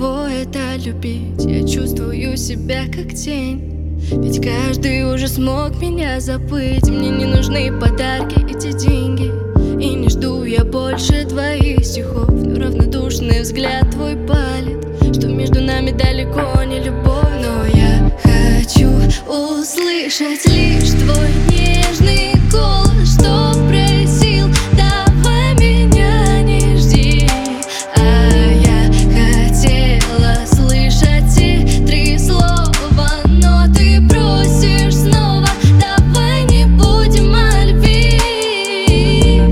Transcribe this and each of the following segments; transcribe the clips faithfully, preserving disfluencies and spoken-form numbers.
каково это любить. Я чувствую себя как тень, ведь каждый уже смог меня забыть. Мне не нужны подарки, эти деньги, и не жду я больше твоих стихов. Но равнодушный взгляд твой палит, что между нами далеко не любовь. Но я хочу услышать лишь твой нежный голос, что просил: давай меня не жди. А я хотела слышать те три слова, но ты просишь снова: давай не будем о любви.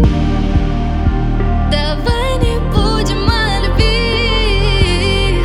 Давай не будем о любви.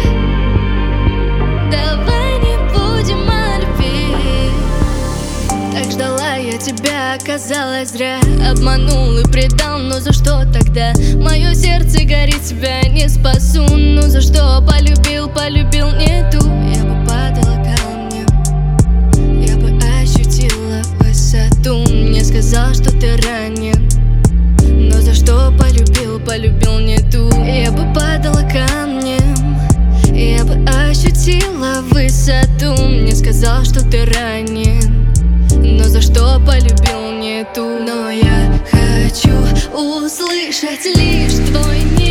Давай не будем о любви. Так ждала я тебя, оказалось зря. Обманул и предал, но за что тогда? Мое сердце горит, тебя не спасу. Ну за что полюбил, полюбил не ту? Я бы падала камнем, я бы ощутила высоту. Мне сказал, что ты ранен, но за что полюбил, полюбил не ту? Я бы падала камнем, я бы ощутила высоту. Мне сказал, что ты ранен, но за что полюбил не ту? Но я хочу услышать лишь твой